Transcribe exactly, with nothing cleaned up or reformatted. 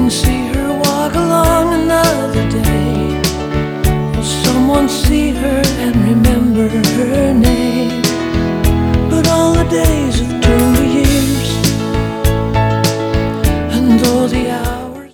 and see her walk along another day. Will someone see her and remember her name? But all the days have turned to years, and though the hours